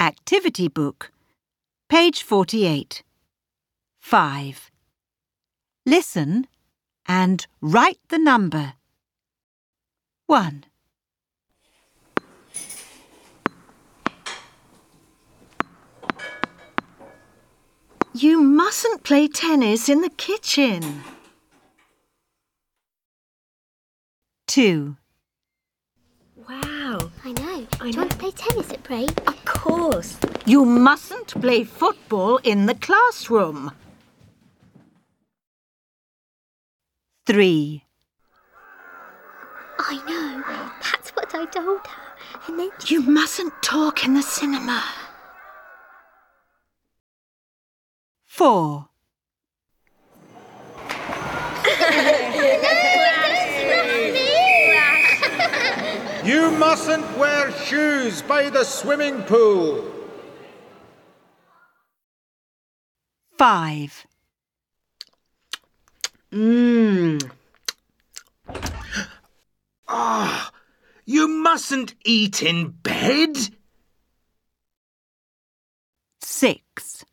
Activity book. Page 48. 5. Listen and write the number. 1. You mustn't play tennis in the kitchen. 2. Wow. I know. Do you want to play tennis at break? Of course. You mustn't play football in the classroom. 3. I know. That's what I told her. And then You mustn't talk in the cinema. 4. You mustn't wear shoes by the swimming pool. 5. You mustn't eat in bed. 6.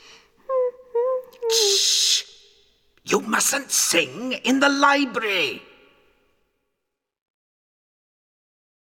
Shh! You mustn't sing in the library.